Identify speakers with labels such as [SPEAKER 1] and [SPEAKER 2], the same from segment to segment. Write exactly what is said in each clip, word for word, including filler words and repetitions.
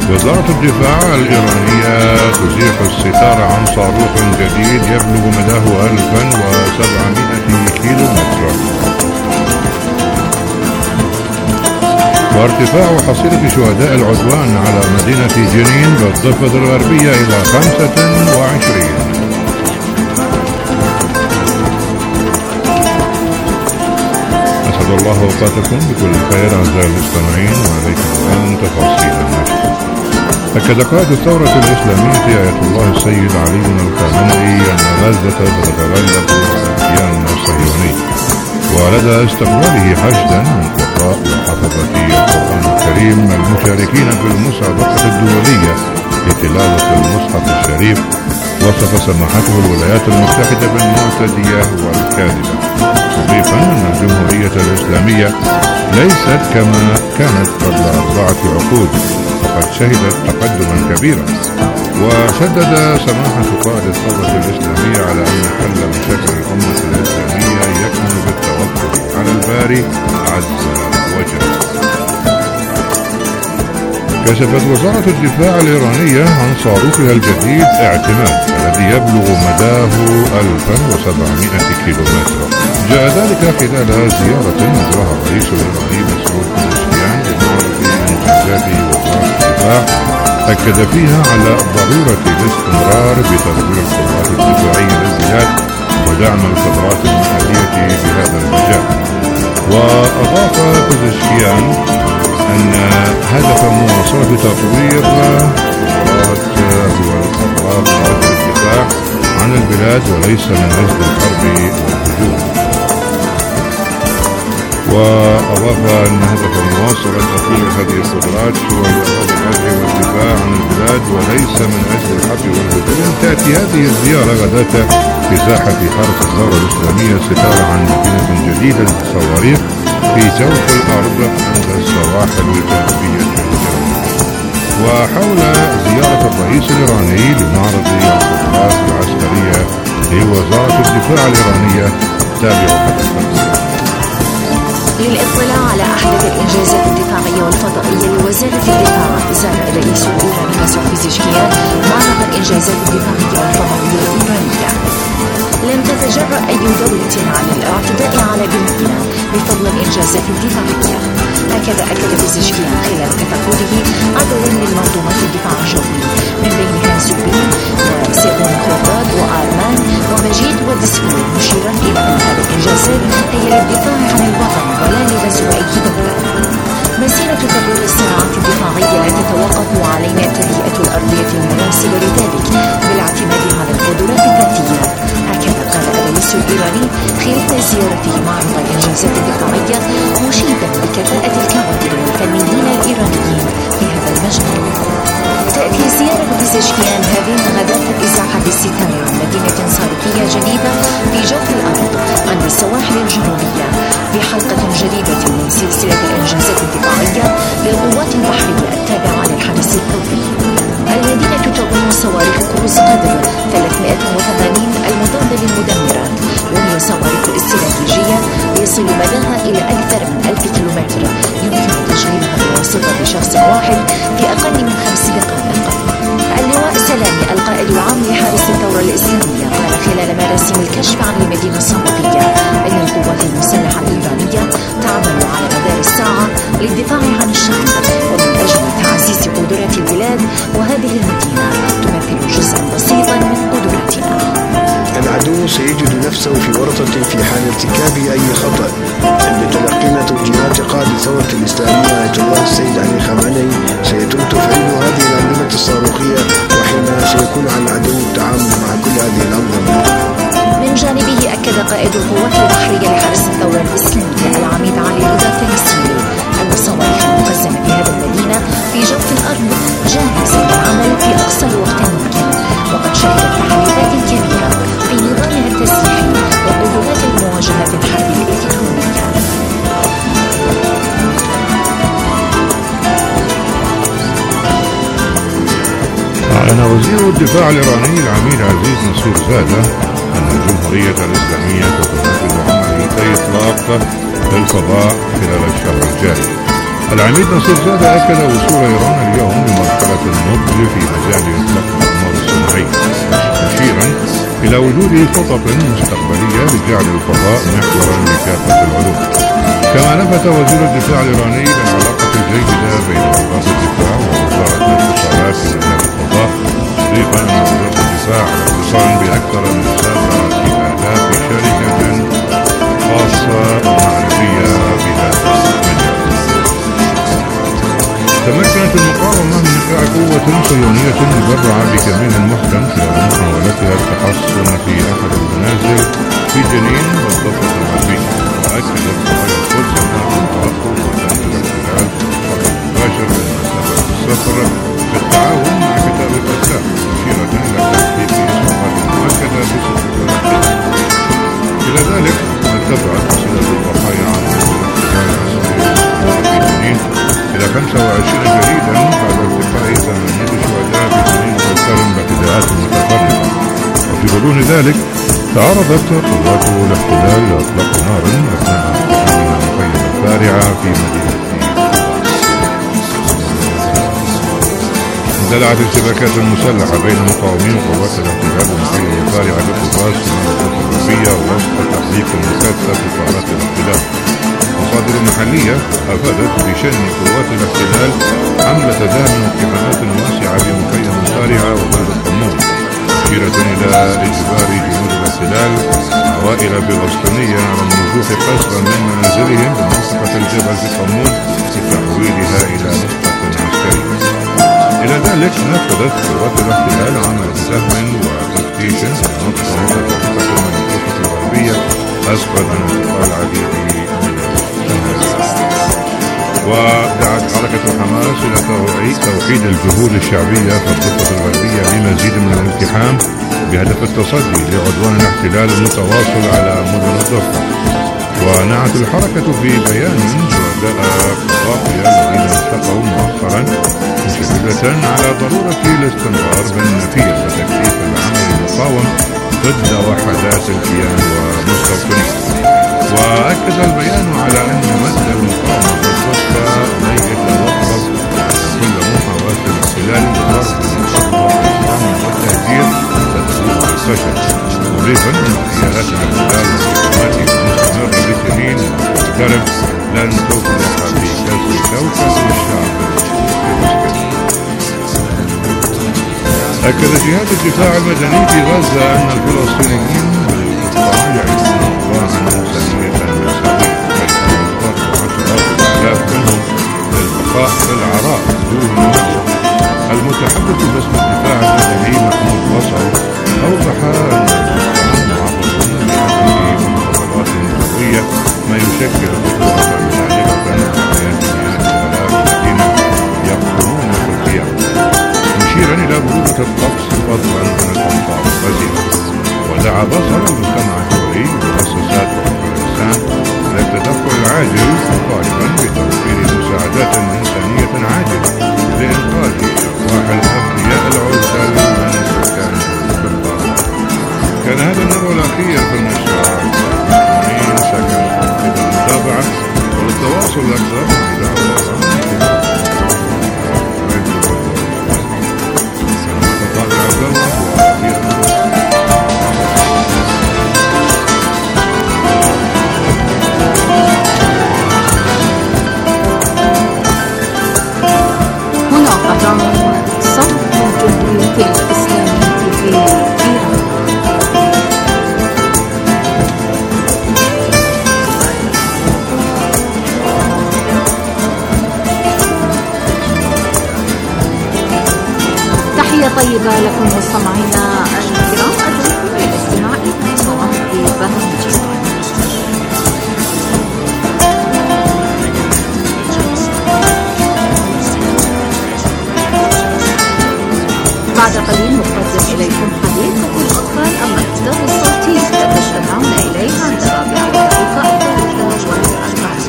[SPEAKER 1] وزارة الدفاع الإيرانية تزيح الستار عن صاروخ جديد يبلغ مداه ألف وسبعمائة كيلو متر. وارتفاع حصيلة شهداء العدوان على مدينة جنين بالضفة الغربية إلى خمسة وعشرين. أسعد الله أوقاتكم بكل خير أعزائي المستمعين، وعليكم الآن تفاصيل النشر. أكد قائد الثورة الإسلامية آية الله السيد علي الخامنئي أن غزة تتغلب على الكيان الصهيوني، ولدى استقباله حشدا من قراء وحفظة القرآن الكريم المشاركين في المسابقة الدولية لتلاوة المصحف الشريف، وصف سماحته الولايات المتحدة بالمعتدية والكاذبة، مضيفا أن الجمهورية الإسلامية ليست كما كانت قبل أربعة عقود، فقد شهدت تقدما كبيرا. وشدد سماحة قائد الثورة الإسلامية على أن حل مشاكل الأمة الإسلامية يكمن بالتوكل على الباري عز وجل. كشفت وزارة الدفاع الإيرانية عن صاروخها الجديد اعتماد الذي يبلغ مداه ألف وسبعمائة كيلومتر. جاء ذلك خلال زيارة أجراها الرئيس الإيراني مسعود پزشکیان لمعرض إنجازات وزارة الدفاع، أكد فيها على ضرورة الاستمرار بتطوير القدرات الدفاعية للبلاد ودعم الخبرات المحلية في هذا المجال. وأضاف پزشکیان أن هدف مواصلة تطوير قدرات والخبرات في الدفاع عن البلاد وليس من أجل الحرب والهجوم. وأضاف أن هدف مواصلة تطوير هذه القدرات هو إعراض الحرب والدفاع عن البلاد وليس من أجل الحرب والهجوم. تأتي هذه الزيارة غداة في ساحة حرس الثورة الإسلامية ستار عن مدينة جديدة للصواريخ في جوف الأرض عند السواحل الجنوبية الجنوبية. وحول زيارة الرئيس الإيراني لمعرض القدرات العسكرية لوزارة الدفاع الإيرانية، تابعوا هذا التقرير.
[SPEAKER 2] للاطلاع على أحدث الإنجازات الدفاعية والفضائية لوزارة الدفاع، زار الرئيس الإيراني مسعود پزشکیان معرض الإنجازات الدفاعية والفضائية الإيرانية. لم تتجرأ أي دولة على الاعتداء على بلادنا بفضل الإنجازات الدفاعية. هكذا أكد پزشکیان خلال تفقده عددا من منظومات الدفاع الجوي، من بينها زوبين وسيرون خرداد وآرمان ومجيد ودسكور، مشيرا إلى أن هذه الإنجازات هي للدفاع عن الوطن ولا لغزو أي دولة. مسيرة تطوير الصناعات الدفاعية لا تتوقف، وعلينا التهيئة الأرضية المناسبة لذلك بالاعتماد على القدرات الذاتية. هكذا قال الرئيس الإيراني خلال زيارته معرض الإنجازات الدفاعية، مشيدا بكفاءة الكوادر والفنيين الإيرانيين في هذا المجال. تأتي زيارة پزشکیان هذه غداة إزاحة الستار عن مدينة صاروخية جديدة في جوف الأرض عند السواحل الجنوبية بحلقة جديدة من سلسلة الإنجازات الدفاعية للقوات البحرية التابعة للحرس الثوري. المدينة تضم صواريخ كروز قدر ثلاثمائة وثمانين المضادة للمدمرات، وهي صواريخ استراتيجية يصل مداها إلى أكثر من ألف كيلومتر، يمكن تشغيلها بواسطة شخص واحد في أقل من خمس دقائق. اللواء سلامي القائد العام لحرس الثورة الإسلامية قال خلال مراسم الكشف عن المدينة الصوتية أن القوات المسلحة الإيرانية تعمل على مدار الساعة للدفاع عن الشعب ومن أجل تعزيز قدرات البلاد، وهذه المدينة تمثل جزءا بسيطا من قدراتنا.
[SPEAKER 3] العدو سيجد نفسه في ورطة في حال ارتكاب أي خطأ. عند تلقينا توجيهات قائد الثورة الإسلامية آية الله السيد علي خامنئي سيتم تفعيل هذه الأنظمة الصاروخية، وحينها سيكون على العدو التعامل مع كل هذه الأنظمة.
[SPEAKER 2] من جانبه أكد قائد القوات البحرية لحرس الثورة الإسلامية العميد علي رضا التنسيري أن الصواريخ المخزنة في هذا المدينة في جوف الأرض جاهزة للعمل في أقصى الوقت الممكن، وقد شهدت تحديثات كبيرة في نظامها التسليحي وقدرات المواجهة الحرب الإلكترونية.
[SPEAKER 1] أعلن وزير الدفاع الإيراني العميد عزيز نصير زادة أن الجمهورية الإسلامية ستنفذ عمليتي إطلاق في الفضاء خلال الشهر الجاري. العميد نصير زادة أكد وصول إيران اليوم لمرحلة النضج في مجال إطلاق الأقمار الصناعية، مشيرا إلى وجود خطط مستقبلية لجعل الفضاء محورا لكافة العلوم. كما لفت وزير الدفاع الإيراني للعلاقة الجيدة بين وزارة الدفاع ووزارة الاتصالات في مجال الفضاء، مضيفا أن وزارة الدفاع على اتصال بأكثر من سبعة آلاف شركة خاصة ومعرفية بهذا المجال. تمكنت المقاومة من إيقاع قوة صهيونية مدرعة بكمين محكم خلال محاولتها التحصن في أحد المنازل في جنين والضفة الغربية. وأكدت قضايا القدس أنها تنطلق وتنزل الاحتلال خطر مباشر لمسافة السفر بالتعاون مع كتاب القسام، مشيرة إلى تحقيق إصلاحات مؤكدة بسبب. إلى ذلك ارتفعت صلة الضحايا عن الاحتلال العسكري في جنين إلى خمسة وعشرين شهيدا بعد ارتقاء ثمانية شهداء في جنين وكرم باعتداءات متفرقة. وفي غضون ذلك تعرضت قوات الاحتلال لإطلاق نار أثناء اقتحامها مخيم الفارعة في مدينة اندلعت الشبكات المسلحة بين مقاومين وقوات الاحتلال ومخيم الفارعة بقباس في المنطقة الغربية وسط تحريك مكثف لطائرات الاحتلال. مصادر محلية أفادت بشن قوات الاحتلال حملة دعم واقتحامات واسعة بمخيم الفارعة وبلد القمون، مشيرة إلى إجبار جنود الاحتلال عوائل فلسطينية على النزوح قسرا من منازلهم بمنطقة الجبل في قمون لتحويلها إلى نقطة عسكرية. إلى ذلك نفذت قوات الاحتلال عمل سهم وتفتيش في منطقة متفرقة في المنطقة الغربية أسفل عن انتقال العديد من ودعت حركة حماس إلى توحيد الجهود الشعبية في الضفة الغربية بمزيد من الالتحام بهدف التصدي لعدوان الاحتلال المتواصل على مدن الضفة. ونعت الحركة في بيان شهداء الضاحية الذين التقوا مؤخرا مشددة على ضرورة الاستمرار بالنفير وتكثيف العمل المقاوم ضد وحدات الكيان ومستوطنيه. وأكد البيان على أن مد المقاومة بالضفة لا يتوقف كل محاولات الاحتلال لضرب المقاومة والتهجير تدخل بالفشل، مضيفا أن اغتيالات الاحتلال والهجمات المستمرة بسنين وتقترب لن تفلح في كسر كوكب الشعب الفلسطيني. أكد جهاز الدفاع المدني في غزة أن الفلسطينيين بالقطاع يعيشون أوضاعا إنسانية مأساوية، حيث يضطر عشرات الآلاف منهم للبقاء في العراء دون مأوى. المتحدث باسم الدفاع المدني محمود بصر أوضح أن القطاع معرض لهذه المخططات النووية ما يشكل خطورة بالغة على حياة مئات الآلاف الذين يقومون بالقيام، مشيرا إلى برودة الطقس فضلا عن الأمطار الغزيرة. ودعا بصر المجتمع الدولي ومؤسسات حقوق الإنسان إلى التدخل العاجل طالبا بتوفير مساعدات إنسانية عاجلة لإنقاذ أرواح الأبرياء العزل من سكان القطاع. كان هذا النبع الأخير في النشر من سكن إلى المتابعة والتواصل الأكثر مع إذاعة
[SPEAKER 2] طيبة لكم مستمعينا الكرام، أدعوكم إلى الاستماع إلى صباح برنامجنا. بعد قليل نقدم إليكم حديثة الأطفال الإصدار الصوتي تستمعون إليه عند رابعة دقيقة الثالثة والأربعين.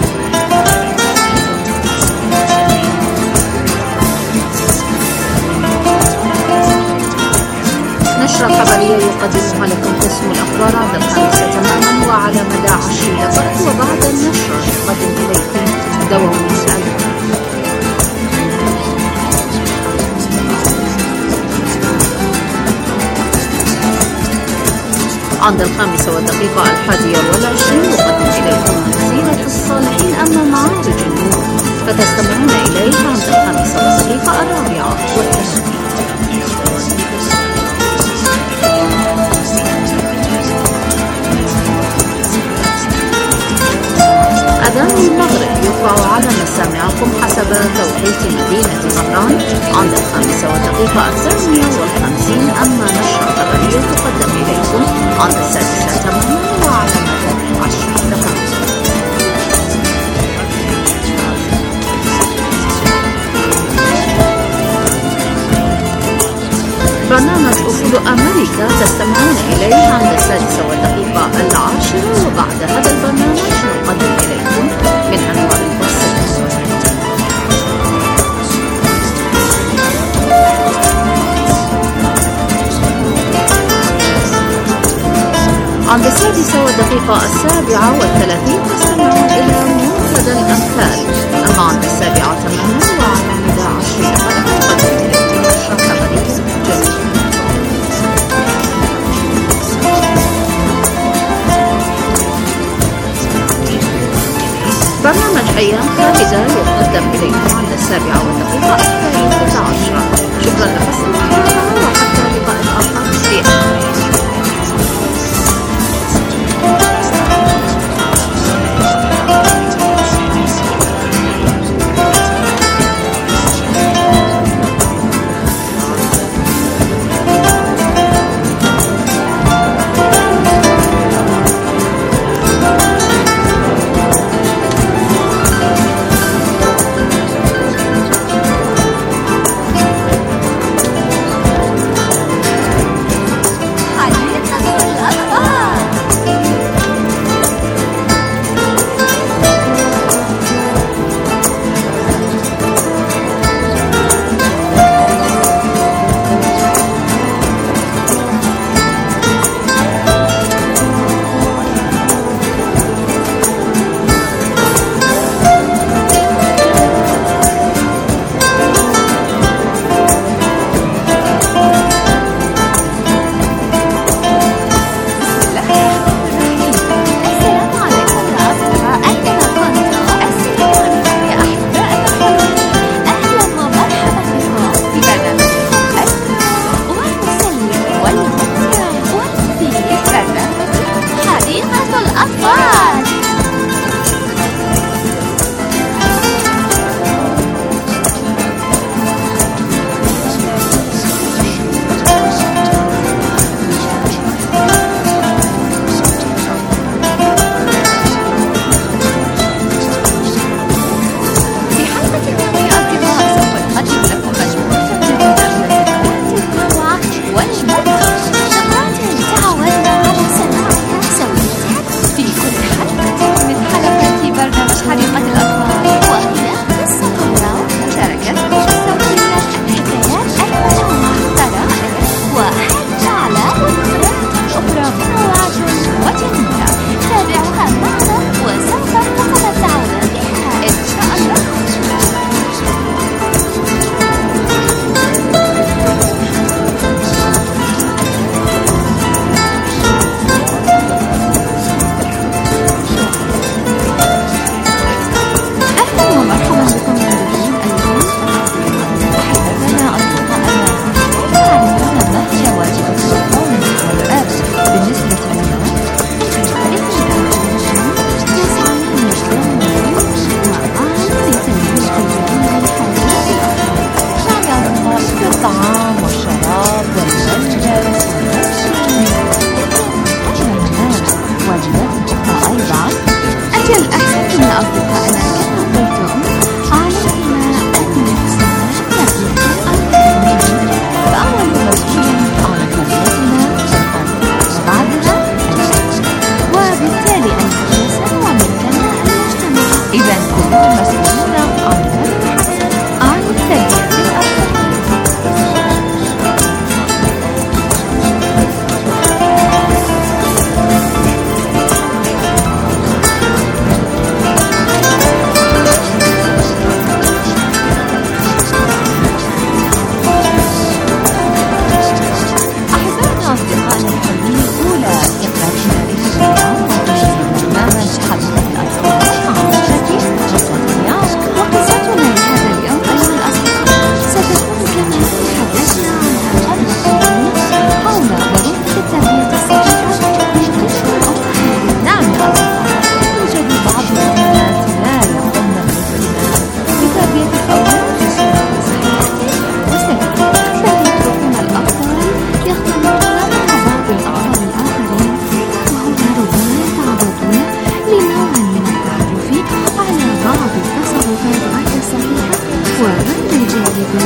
[SPEAKER 2] نشرة خبرية يقدمها لكم قسم الأخبار عند الخامسة تماما وعلى مدى عشر دقائق، وبعد النشرة نقدم إليكم دوام الألم.
[SPEAKER 4] عند الخامسة والدقيقة الحادية والعشرين يقدم إليكم مسيرة الصالحين أمام معارج النور، فتستمعون إليه عند الخامسة والدقيقة الرابعة والثلاثين. أذان المغرب يرفع على مسامعكم حسب توقيت مدينة طهران عند الخامسة والدقيقة الثانية والخمسين، أما نشرة خبرية تقدم إليكم عند السادسة تماما وعلى مدار عشر دقائق. برنامج أصول أمريكا تستمعون إليه عند السادسة والدقيقة العاشرة، وبعد هذا البرنامج نقدم إليكم من أنواع البصر. عند السادسة والدقيقة السابعة والثلاثين تستمعون إلى منتدى الأمثال، أما عند السابعة تماما وعلى مدى عشر دقائق نقدم إليكم نشرة خبرية جديدة. برنامج أيام خالدة يقدم إليكم عند السابعة والدقيقة الثالثة عشرة. شكرا لحسن المتابعة وحتى لقاء آخر في أمان.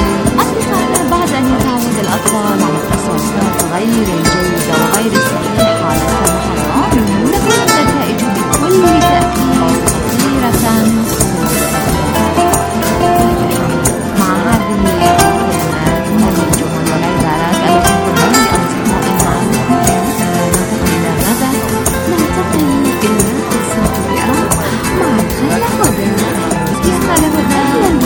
[SPEAKER 2] أصدقائنا، بعد أن يتعود الأطفال على التصرفات غير الجيدة وغير الصحيحة على سبيل الحرام، تكون النتائج بكل تأكيد خطيرة. مع هذه الكلمات من الجمل والعبارات التي قلناها لأصدقائنا ننتقل إلى ماذا؟ ننتقل إلى قصة القراءة مع خالة هدى. يا خالة هدى،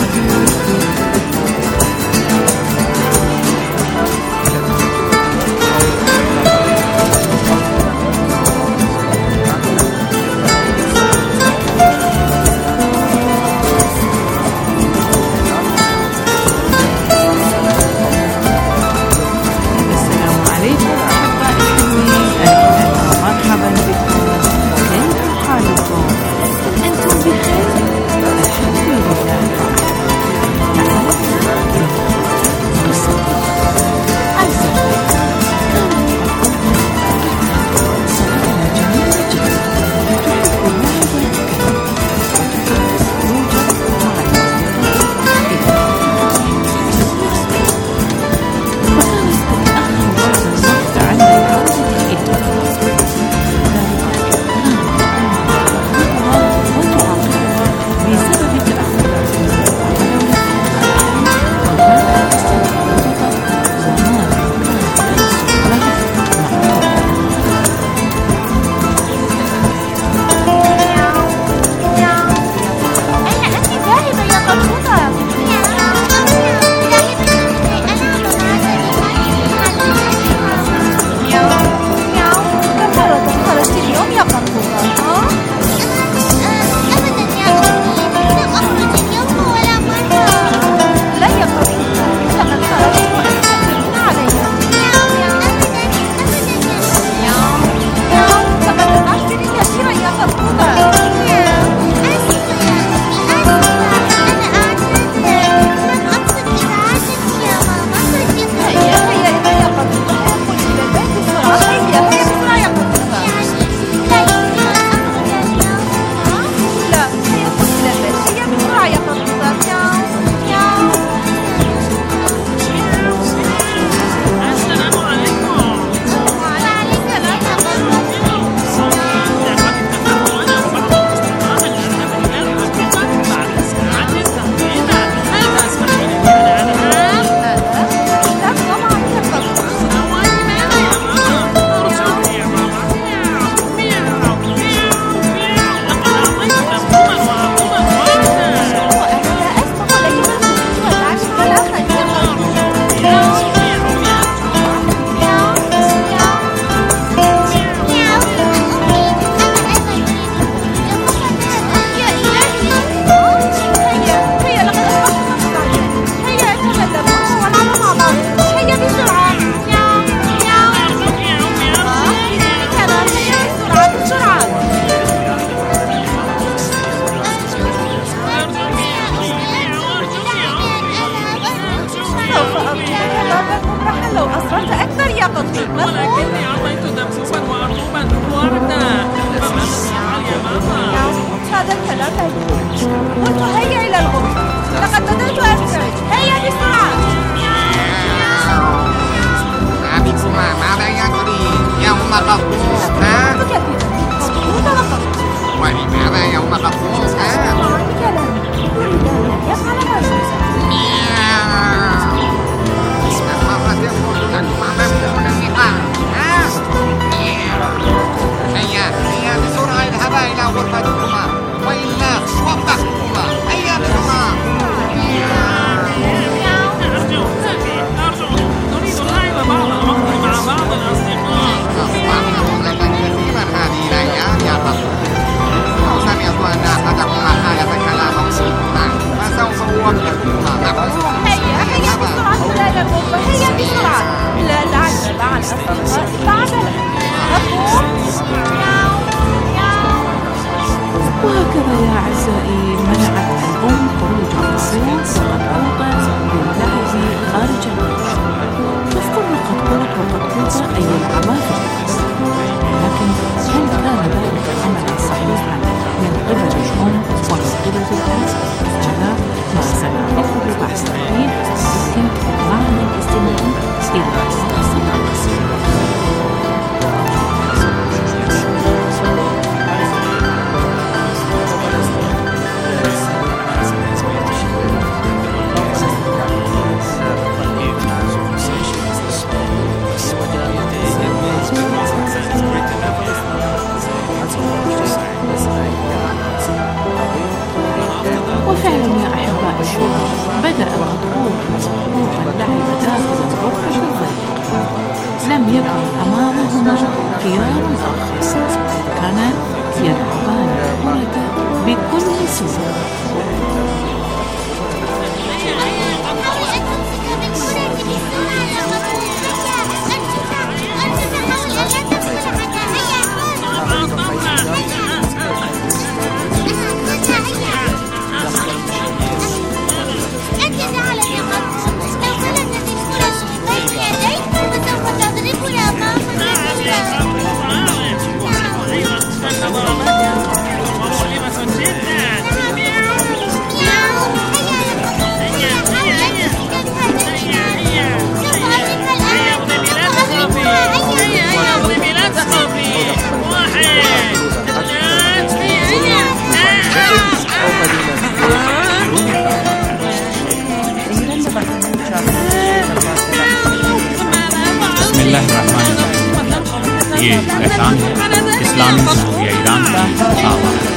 [SPEAKER 5] ये एहसान है इस्लामी जमहूरिया ईरान की आवाज़।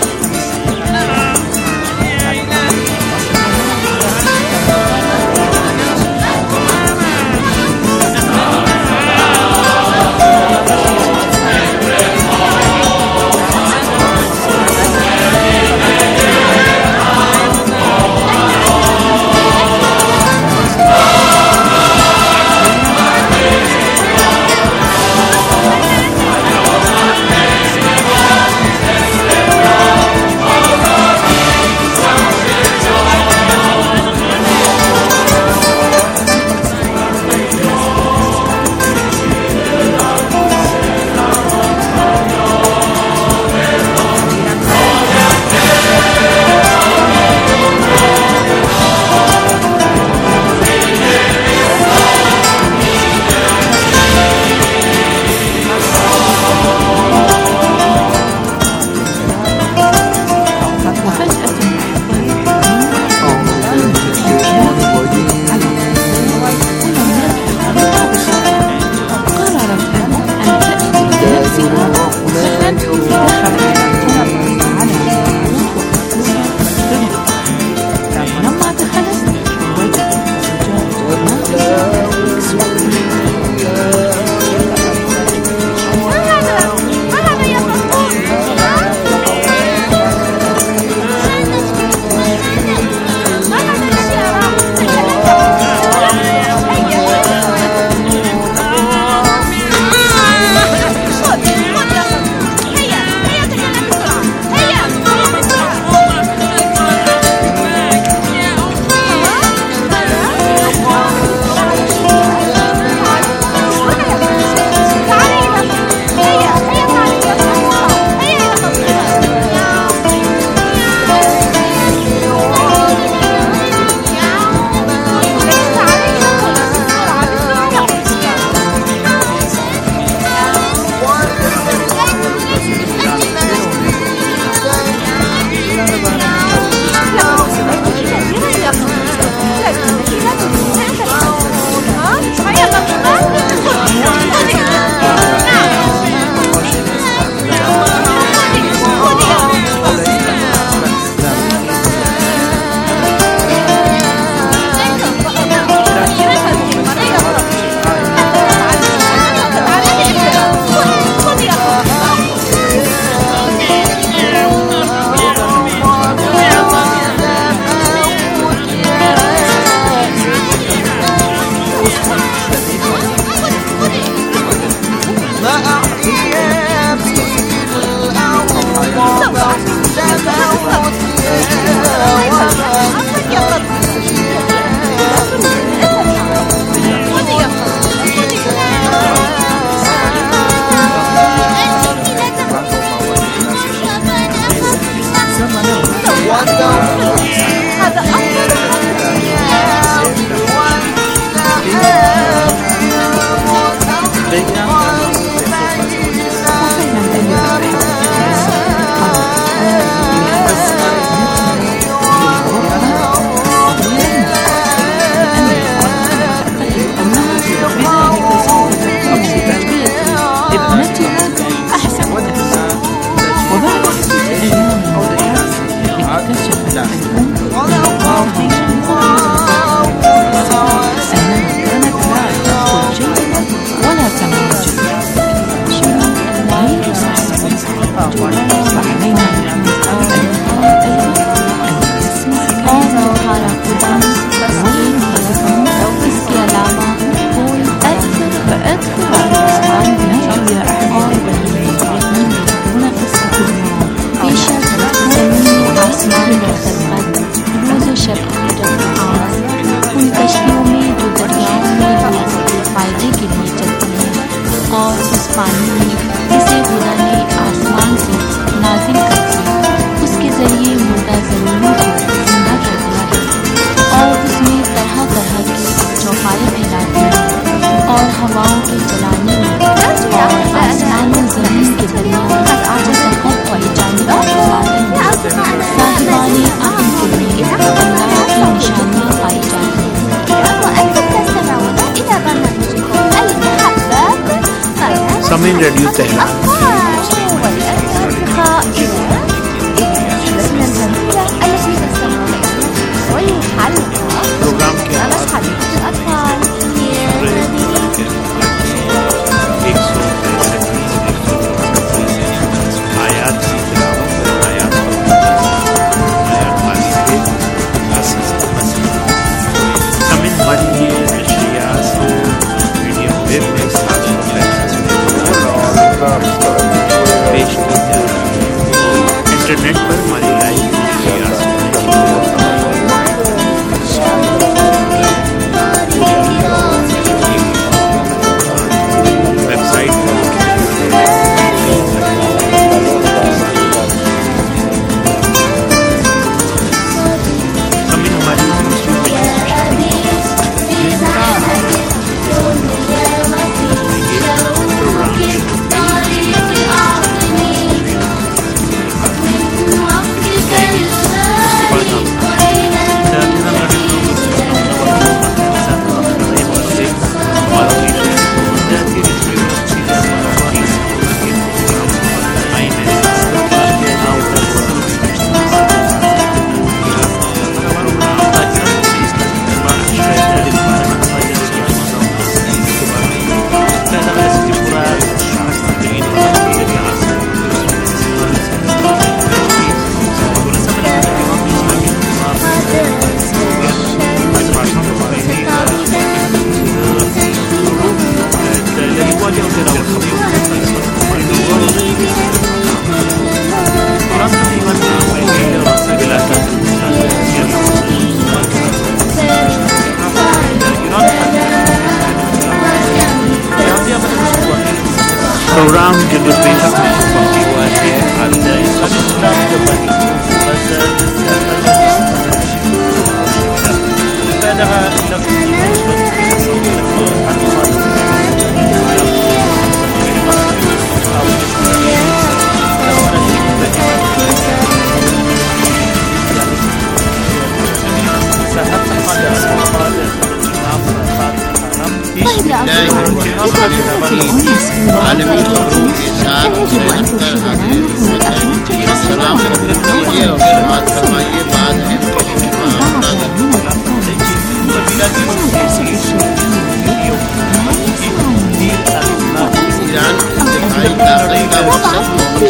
[SPEAKER 3] ومن راديو تهران प्रोग्राम के एक सौ आयात की तिलावत आयात तमिल मरी नशरियात वीडियो वेब में पेश की जा रही है। इंटरनेट पर हमारी लाइव वेबसाइट हमें हमारी प्रोग्राम जनरल पेश पहुंची हुआ है
[SPEAKER 6] आलमी खबरों के साथ सलाम कीजिए और बात फरमाइए। बाद में ईरान इंतहाई ताकत का मकसद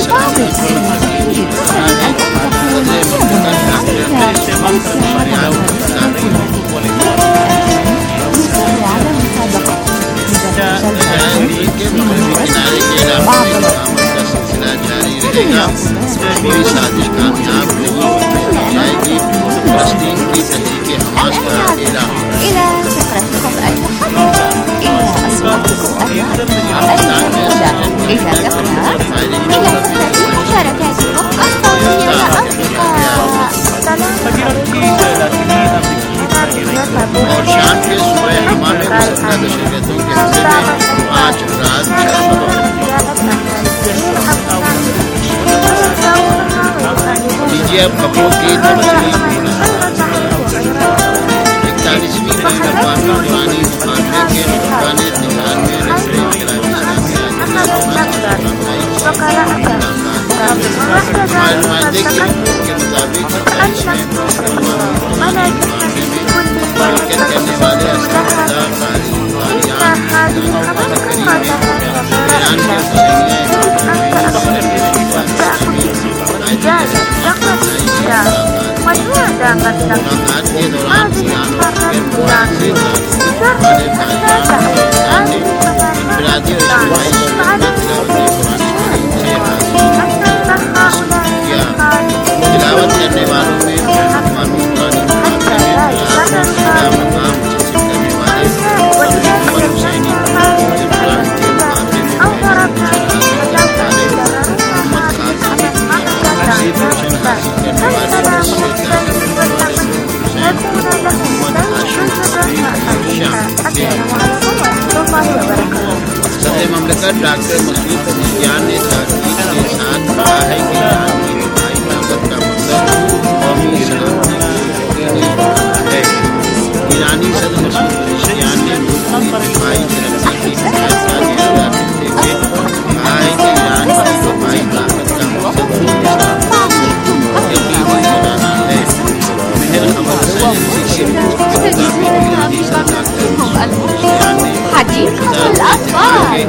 [SPEAKER 6] कोई साजिश कामयाब नहीं हो जाएगी। फलस्तीन की तहरीक हमास का डेरा
[SPEAKER 2] إلى فقرة خطأ إلى أصواتكم الرائعة إلى دفعها إلى مشاركاتكم الصوتية يا أصدقاء।
[SPEAKER 6] और शाम के सुबह हमारे मुसल्लह नशरियतों के हिस्से में आज रात लीजिए अब खबरों की तफसील। इकतालीसवीं बैन अक़वामी पुरानी मुकाबले के शुरकाने तेहरान में रेफरेंस इस्लामी नुमाइंदे की रिपोर्ट के मुताबिक इकतालीसवें मुकाबले में शिरकत करने वाले असलदा कारी वारियान ईरान के मुलाकात के दौरान ईरान के मुआवजे वाले तालिबान ने इनफरादी और इज्तिमाई किया। तिलावत करने वालों में अक़वामी पुरानी मुकाबले में मकाम हासिल करने वाले मोहम्मद हुसैनी इमरान के मुकाबले में मोहम्मद खासिद रोशन हासिल करने वाले सदर ममलकत डॉक्टर मसूद पज़ेशियान ने ताक़ीद के साथ कहा है कि ईरान की दिफाई ताकत का मकसद कौमी सलामती है। ईरानी सदर मसूद पज़ेशियान ने मुल्क की दिफाई तरक्की की हिदायत का जायज़ा लेते हुए
[SPEAKER 4] صديق الأطفال.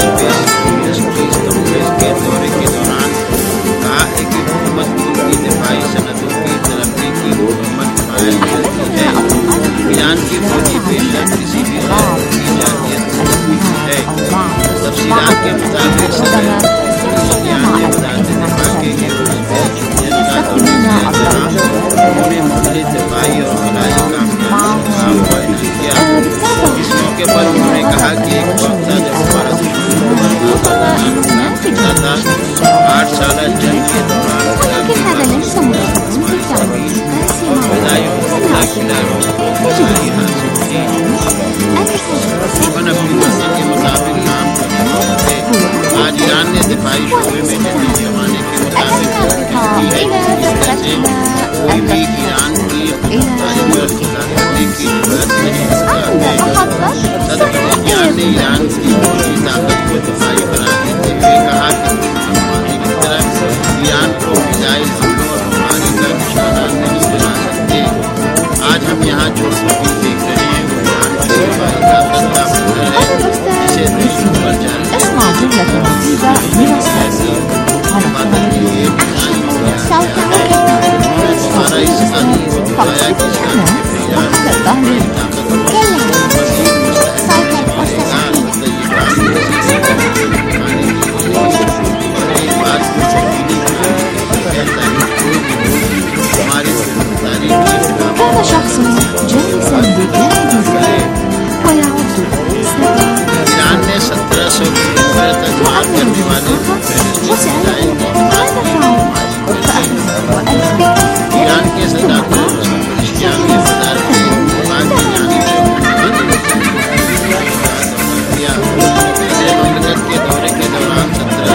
[SPEAKER 6] के दौरे के दौरान कहा है कि हुकूमत की दिफाई सनतों की तरक्की की हुकूमत कायम करती है। ईरान की फौजी पेशा किसी भी गैर की जातियत है। तफसीलात के मुताबिक सदर ईरान ने वज़ारत दिफा के उन्होंने मुख्तलिफ दिफाई और खलाई कामयाब किया। इस मौके पर उन्होंने कहा कि एक वक्त था जब हमारा था आठ साल जंग के दौरान अपनी मर्जी के मुताबिक काम करते थे। आज ईरान ने दिफाई शोबे में जदीद जमाने के मुताबिक तरक्की की है। कोई भी ईरान की करने की जरूरत नहीं रखता है। सदर ईरान ने ईरान की फौजी ताकत को दिफाई करार देते हुए कहा कि की तरह ईरान को मिसाइल हमलों और बीमारी का निशाना नहीं बना सकते। आज हम यहाँ जो सभी देख रहे हैं वो ईरान की दिफाई ताकत का मंजर है जिसे देश पर जारी हमारा इस आदमी को बताया कि
[SPEAKER 2] كان شخص جالسا بجانب ويعد
[SPEAKER 6] ईरान ने सत्रह सौ तक मार करने वाले ईरान के सदात के दौरे के दौरान सत्रह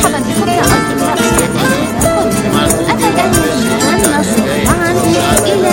[SPEAKER 2] إلى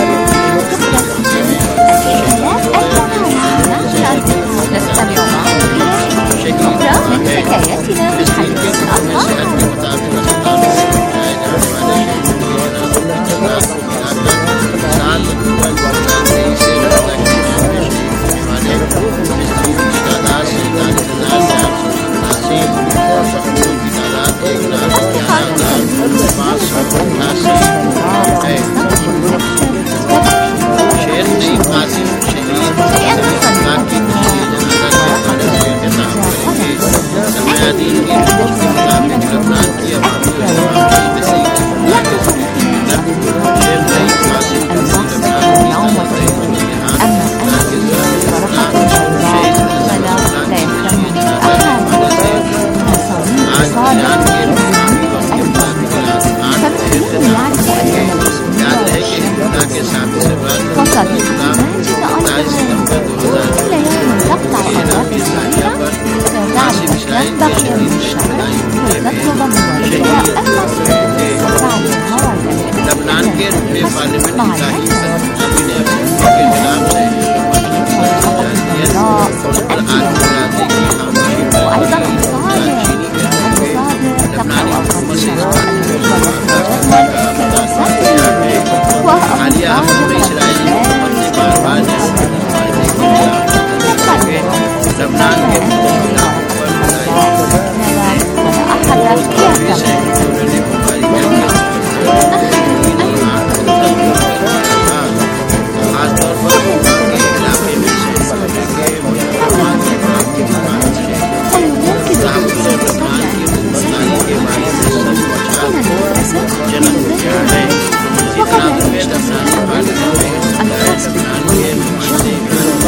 [SPEAKER 4] وقبل أن يجتمع الخاص بالتنوير المنشأ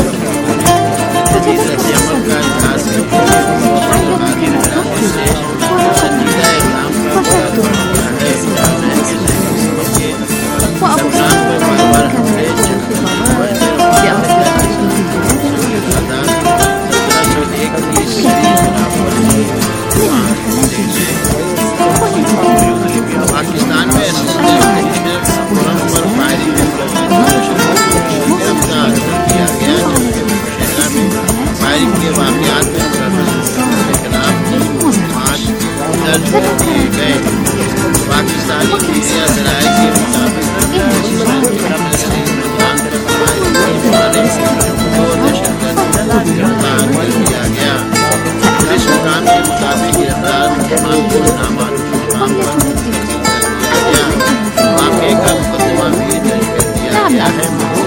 [SPEAKER 6] पाकिस्तान में फोरम पर फायरिंग किया गया फायरिंग के वाकयात में के खिलाफ पाँच दर्ज किए गए। पाकिस्तानी मीडिया जराये के मुताबिक दो दहशतगर्द गिरफ्तार कर लिया गया। पुलिस हुकाम के मुताबिक गिरफ्तार मुसलमान को नामालूम मुकाम पर मामले का मुकदमा भी दर्ज कर दिया गया है।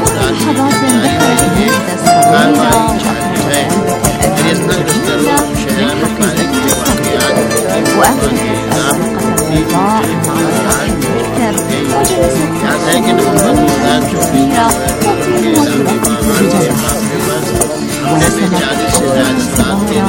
[SPEAKER 6] कार्रवाई जारी है। नेशनल रजिस्टर शहर में फायरिंग के वाकयात याद है कि नवंबर दो हजार चौबीस में चालीस से ज्यादा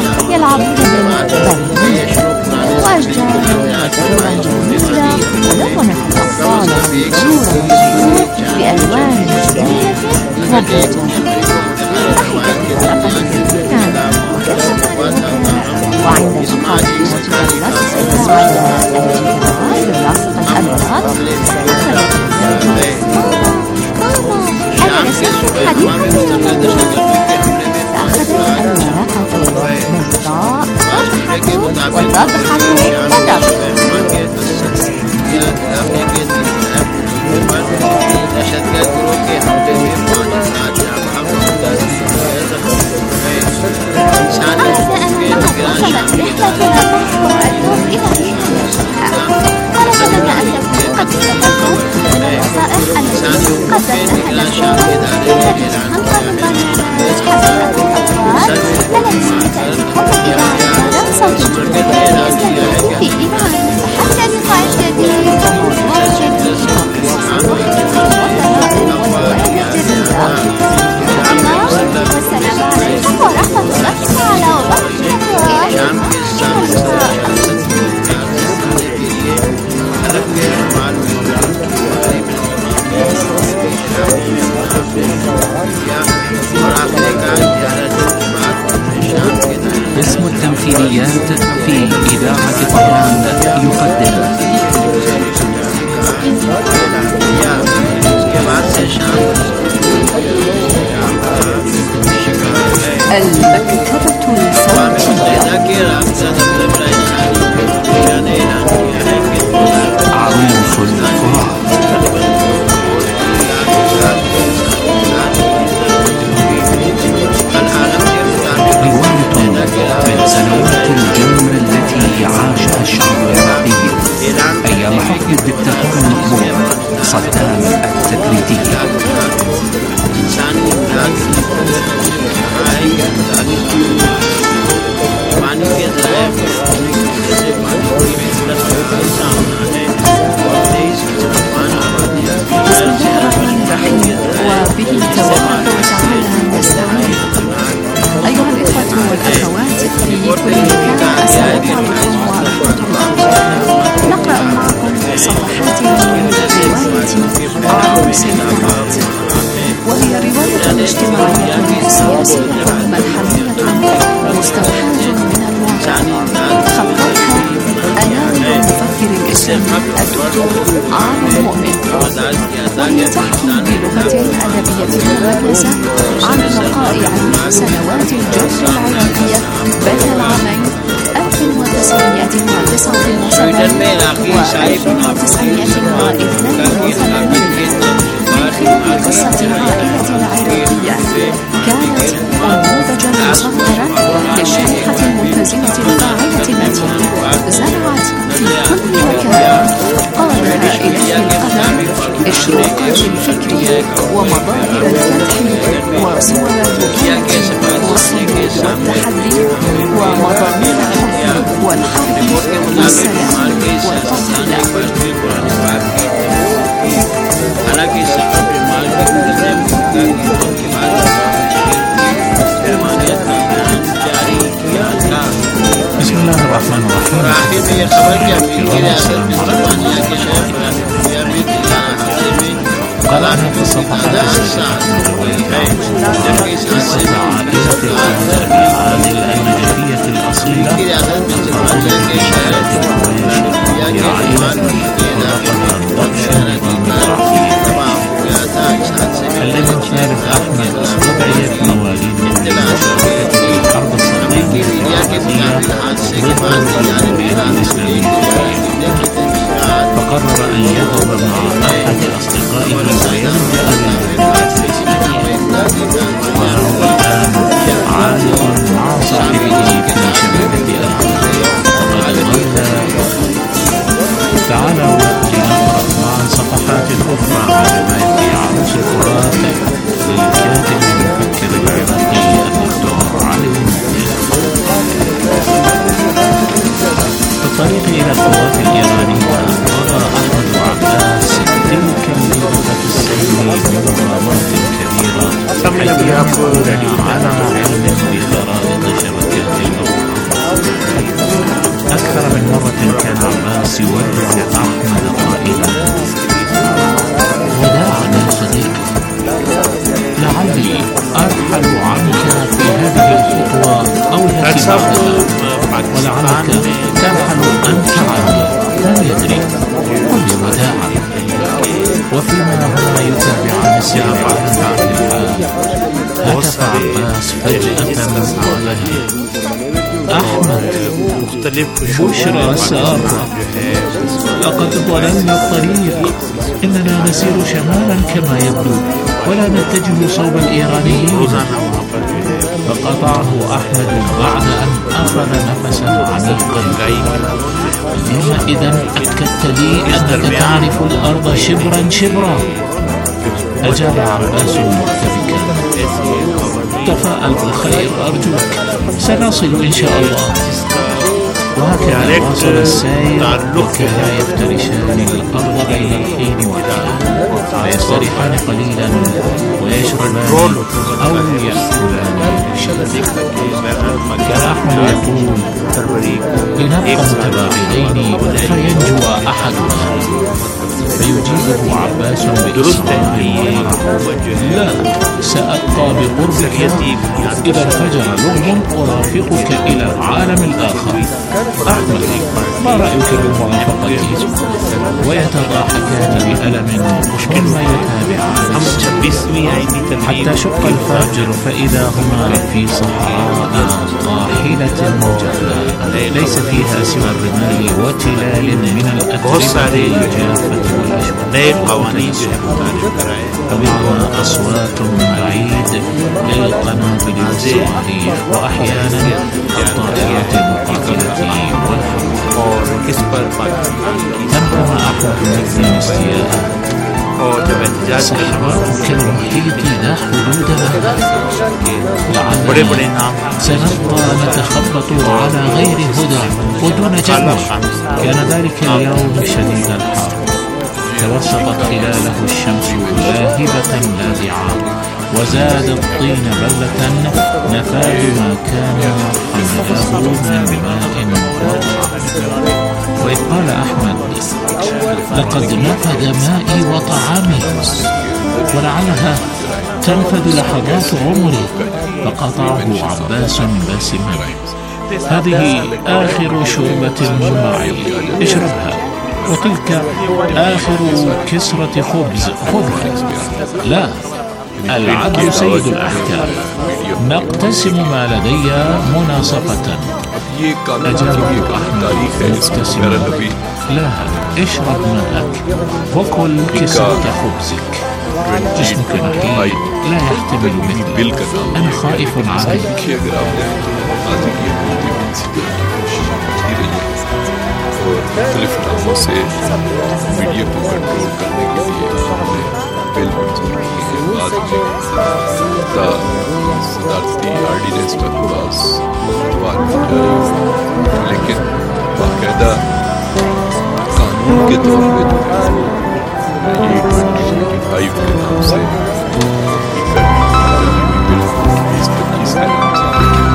[SPEAKER 7] قسم التمثيليات في إذاعة طهران يقدم
[SPEAKER 2] المكتبة الصوتية.
[SPEAKER 7] عروس الفرات. من سنوات الجمر التي عاشها الشعب العراقي أيام حكم الدكتاتور المقبول صدام التكريتي.
[SPEAKER 2] وبه تبارك وتعالى نستعين. أيها الإخوة والأخوات في كل مكان، السلام عليكم ورحمة الله. نقرأ معكم صفحات من رواية عروس الفرات، وهي رواية اجتماعية سياسية ملحمية مستوحاة من الواقع، خططها أنام المفكر الإسلامي الدكتور عامر مؤمن، وهي تحكي بلغة أدبية مميزة عن وقائع سنوات الجبر العراقية بين العامين ألف وتسعمائة وتسعة وسبعين و ألف وتسعمائة واثنين وثمانين. من خلال قصة عائلة عراقية كانت نموذجا مصغرا للشريحة الملتزمة الفاعلة التي زرعت في كل مكان قادها إليه القدر إشراقات الفكر ومظاهر الفتح وصور البطولة والصمود والتحدي ومضامين الحب والحرب والسلام والتضحية.
[SPEAKER 7] قصة عائلة الخلفاء عادل النجفية الأصيلة تقابل في شارع الكويش في عائلة خلقها الضبش الديمقراطية. الذي شارف أحمد وضعية مواليد في الحرب الصهيونية ضد الجمهورية الإسلامية، فقرر أن يذهب مع أحد أصدقائه ويلجأ للجهاد الإسلامية، وهو الآن عالق مع صاحبه في شبكة أرض وقد ظل. تعالوا لنقرأ معا صفحات أخرى من رواية عروس الفرات للكاتب المفكر العراقي الدكتور علي المهدي. في الطريق إلى القوات الإيرانية قضى أحمد عباس تلك الليلة في السير بمغامرات كبيرة، حيث يكون على علم بخرائط شبكات الأرض. أكثر من مرة كان عباس يودع أحمد قائلا: وداعا يا صديقي، لعلي أرحل عنك في هذه الخطوة أو التي بعدها، ولعلك ترحل أنت عني، من يدري، قل لي وداعا. وفيما هما يتابعان السير على الحال، هتف عباس فجأة عليه: أحمد، بشرى سارة، لقد ضللنا الطريق، إننا نسير شمالا كما يبدو ولا نتجه صوب الإيرانيين. فقطعه أحمد بعد أن أخذ نفسا عميقا: لما إذا أكدت لي أنك تعرف الأرض شبرا شبرا؟ أجاب عباس مرتبكا: تفاءل بالخير أرجوك، سنصل إن شاء الله. وهكذا واصل السير، وكانا يفترشان الأرض بين الحين والحين، ويستريحان قليلا ويشربان أو يأكلان شيئا. كان أحمد يقول: لنبقى متباعدين فينجو أحدنا. فيجيبه عباس بإصرار: لا، سأبقى بقربك، إذا انفجر لغم أرافقك إلى العالم الآخر. أحمد، ما رأيك بالموافقة؟ ويتضاحكان بألم ثم يتابعان حتى شق الفجر، فإذا هما في صحراء طاحلة مجهلة ليس فيها سوى الرمال وتلال من الأتربة الجافة والأشواك، ومعها أصوات من بعيد للقنابل والصواريخ، وأحيانا الطائرات المقاتلة والحروب. تمكن أحمد من استياء: صحراء كالمحيط لا حدود لها، لعلنا سنبقى نتخبط على غير هدى ودون جدوى. كان ذلك اليوم شديد الحر، توسطت خلاله الشمس لاهبة لاذعة، وزاد الطين بلة نفاد ما كان حمله من ماء مطلع. وإذ قال أحمد: لقد نفد مائي وطعامي، ولعلها تنفد لحظات عمري. فقطعه عباس باسما: هذه آخر شربة معي، اشربها، وتلك آخر كسرة خبز، خذها. لا، العدل سيد الأحكام، نقتسم ما لدي مناصفة. أجابه أحمد مبتسما: لا، اشرب ماءك وكل كسرة خبزك، جسمك نحيل لا يحتمل مثلك، أنا خائف عليك.
[SPEAKER 8] मुख्तलिफ नामों से मीडिया को कंट्रोल करने के लिए हमने बिल मंजूर की है। बाद में सदारती आर्डिनेंस पर पास बात की जारी, लेकिन बाकायदा कानून के तौर पे जो है वो ए ट्वेंटी फाइव के नाम से बिल बीस पच्चीस के नाम से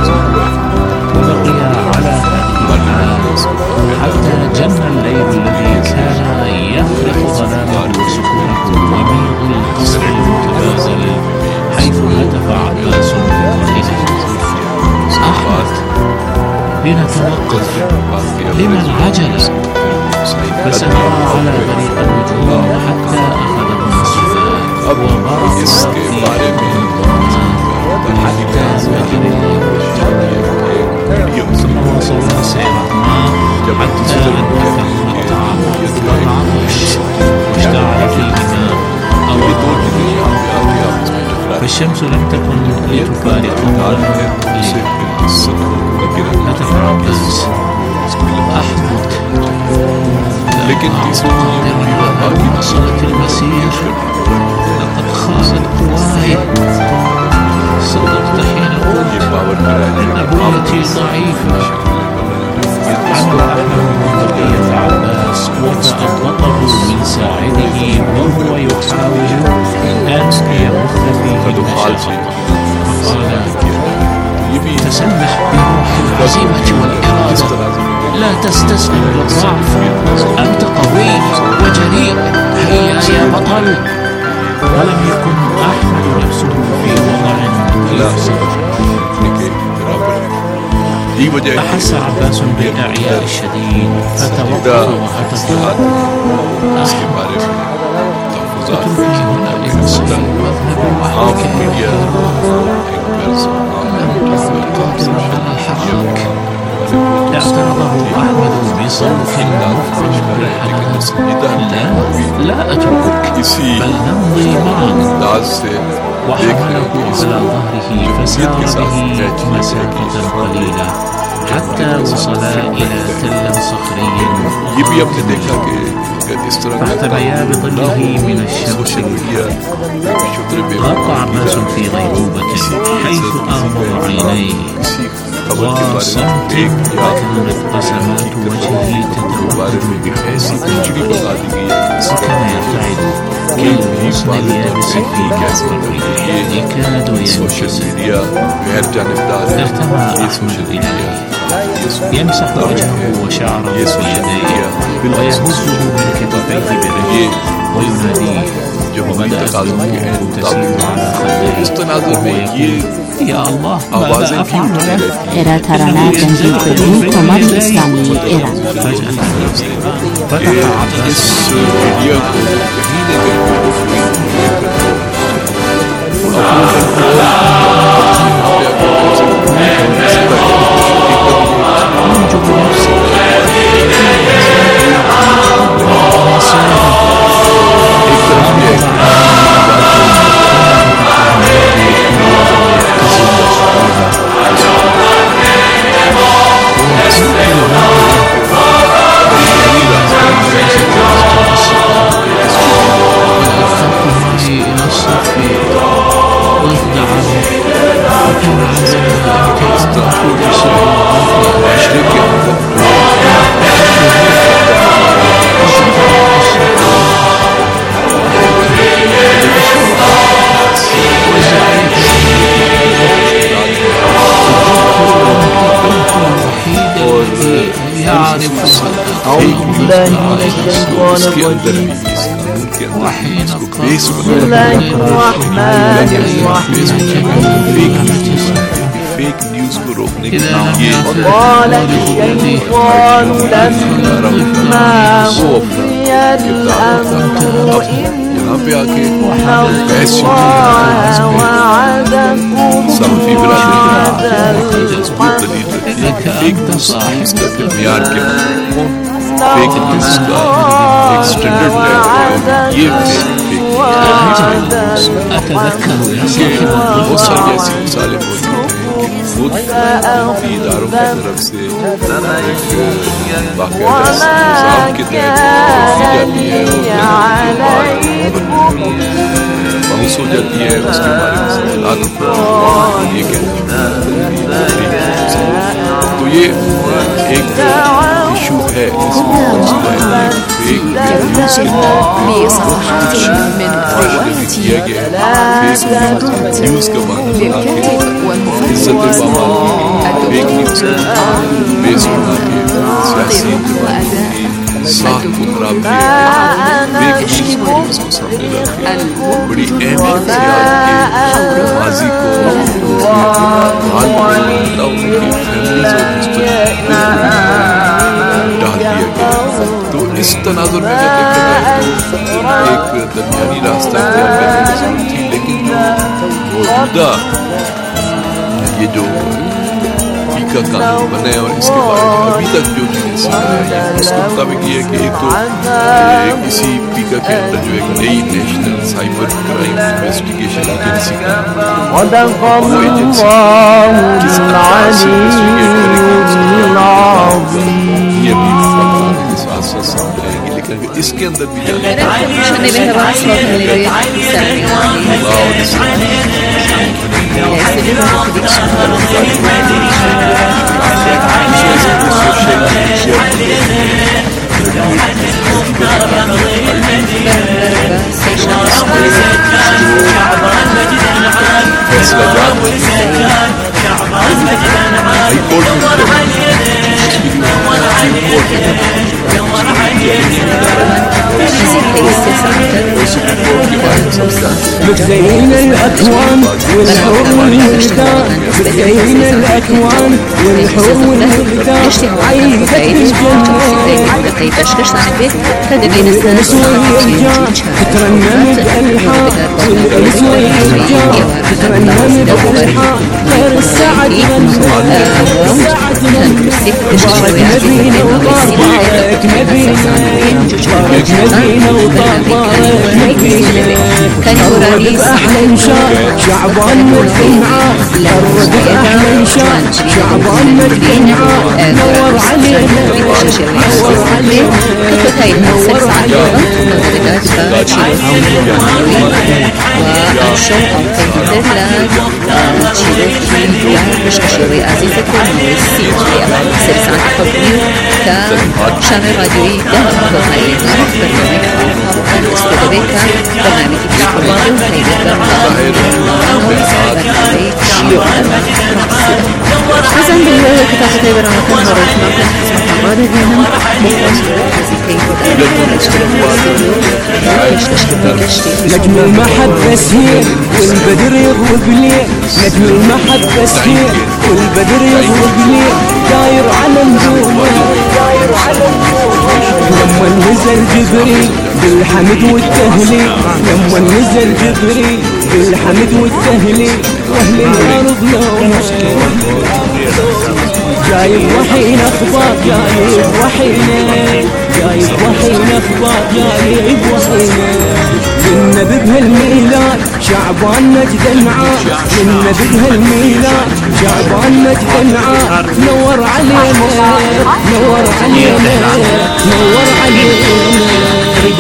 [SPEAKER 7] حتى جن الليل الذي كان يخلق ظلامه وسكونه وميض القصر المتبادل لنتوقف، لما العجلة؟ فسار على بريق النجوم حتى أخذهم السبات وغرق في حتى وجد ثم وصلنا سيرهما حتى أدركهما الطعام والعطش واشتعل فيهما أوضاع. فالشمس لم تكن لتفارقهما أتتربص أحمد لكن قادر وصلت المسير. لقد خاضت قواي. صدقت حين قلت إن بنيتي ضعيفة. عمل أحمد من بقية عباس وتأطلقه من ساعده وهو يحاول أن يبث فيه النشاط. فقال: تسلح بروح العزيمة والإرادة، لا تستسلم للضعف. أنت قوي وجريء، هيا يا بطل. ولم يكن أحمد نفسه في وضع يفسد. أحس عباس بالإعياء الشديد فتوقف وهتف: اتركني هنا لنفسي واذهب وحدك يا قادر على الحراك. اعترضه أحمد بصوت مفعم بالحنان: لا لا أتركك، بل نمضي معا. وحمله على ظهره فسار به مسافة قليلة حتى وصلا إلى تل صخري فاحتميا بظله من الشمس. غرق عباس في غيبوبة حيث أغمض عينيه وصمت، وكانت قسمات وجهه تتوهج بحزن وكان يرتعد كالغصن اليابس في جوفه يكاد ينكسر. ارتمى أحمد إليه يمسح وجهه وشعره بيديه ويهزه من كتفيه برجله ويناديه، وبدأت دموعه تسيل على خديه يا الله ماذا أفعل له؟
[SPEAKER 9] إراترانا جنجيل بدون كمار الإسلامي إيران.
[SPEAKER 7] فجأة فتح عباس أنجب نفسي إلى الصف ويخدع عنه. وكان عندنا أنت أنت
[SPEAKER 10] أعوذ بالله من الشيطان الرجيم. بسم الله الرحمن الرحيم. وقال الشيطان لما قضي الأمر إن الله وعدكم وعد الحق
[SPEAKER 8] fake news का extended level ये बहुत सारी ऐसी मिसालें मौजूद हैं कि खुद इदारों की तरफ से एक बाकायदा निज़ाम के तहत की जाती है और बहुत हो जाती है उसके बारे में सवालात ये कहते हैं। तो ये एक इशू है
[SPEAKER 2] بصفحات من رواية
[SPEAKER 8] न्यूज़ का बहाना
[SPEAKER 2] للكاتب والمفكر
[SPEAKER 8] फेक न्यूज़ बेस बना के सियासी साख को खराब किया फेक न्यूज़ को सामने रख के बड़ी अहम शख्सियात के माजी को हाल में उनकी फैमिलीज और इस तनाजुर में जब देखा जाए तो एक दरमियानी रास्ता इख्तियार करने की जरूरत थी, लेकिन जो मौजूदा ये जो पीका कानून बने और इसके बारे में अभी तक जो चीजें सामने आई उसके मुताबिक ये है कि एक तो इसी पीका के अंदर जो एक नई national cyber crime investigation agency वो एजेंसी किस तरह से इन्वेस्टिगेट करेगी ये भी के साथ साथ सामने आएगी, लेकिन इसके अंदर भी
[SPEAKER 10] بتزين الأكوان والحور والولدان، بتزين الأكوان والحور والولدان، عيدك الجنة والأنس والرجال تترنم بألحان، والأنس والرجال تترنم بألحان، غير السعد السعد بارك نبينا وطار بارك نبينا بارك نبينا وطار بارك نبينا الرد بأحلى إنشاء شعبان مجد معاه، الرد بأحلى إنشاء شعبان مجد معاه، نور علينا نور علينا نور
[SPEAKER 2] حسن بالله كتابة برامج هارت ما كان حسب حقادة دينا
[SPEAKER 10] نجم المحبة سهير والبدر يضرب ليه، نجم المحبة سهير والبدر يضرب ليه، داير على النجوم داير على النجوم، لما نزل جبريل بالحمد والتهليل، لما نزل جبريل بالحمد والتهليل، واهل الارض لهم جايب وحين اخبار جايب وحين جايب وحين اخبار جايب وحين للنبي بهالميلاد شعبان مجد معاه، للنبي بهالميلاد شعبان مجد معاه، نور علينا نور علينا نور علينا
[SPEAKER 7] أريد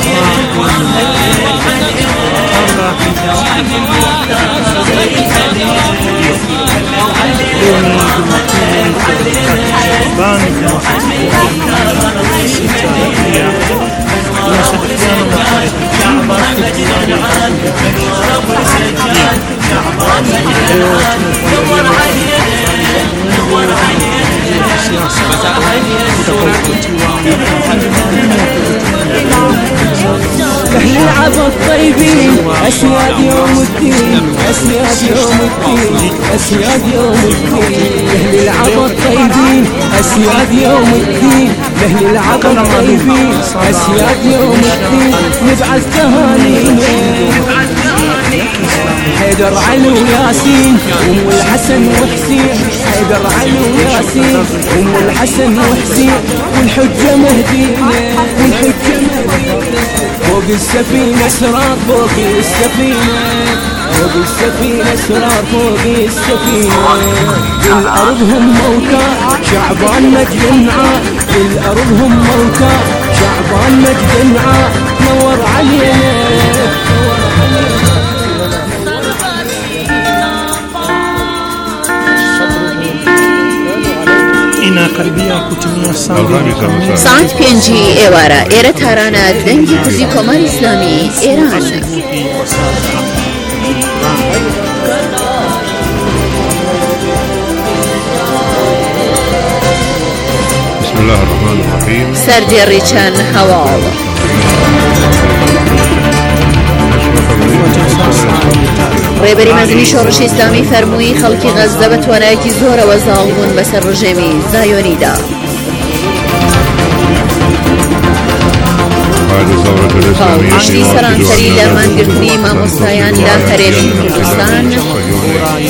[SPEAKER 10] أهل العبا الطيبين أسياد يوم الدين أسياد يوم الدين أسياد يوم الدين أهل العبا الطيبين أسياد يوم الدين أهل العبا الطيبين أسياد يوم الدين نبعث تهانينا حيدر علي وياسين أم الحسن وحسين، حيدر علي وياسين أم الحسن وحسين، والحجة مهدينا والحجة مهدينا، فوق السفينة اسرار فوق السفينة فوق السفينة اسرار فوق السفينة، بالأرض هم موتى شعبان مجد معاه، بالأرض هم موتى شعبان مجد معاه، نور علينا نور علينا.
[SPEAKER 2] ساعت پێنجی ئێوارە ئێرە تارانە دەنگی کوردی کۆماری ئیسلامی ئێران.
[SPEAKER 1] بسم الله الرحمن الرحيم.
[SPEAKER 2] سەردێڕی چەند هەواڵ. ڕێبەری مەزنی شۆڕشی ئیسلامی فەرمووی خەڵکی غەزە بە توانایەکی زۆرەوە زاڵ بوون بەسەر ڕژێمی زایۆنیدا.
[SPEAKER 1] الثورة الإسلامية
[SPEAKER 11] عشتي سرانسري لمن قرتني ما مستيان لا كريم كردستان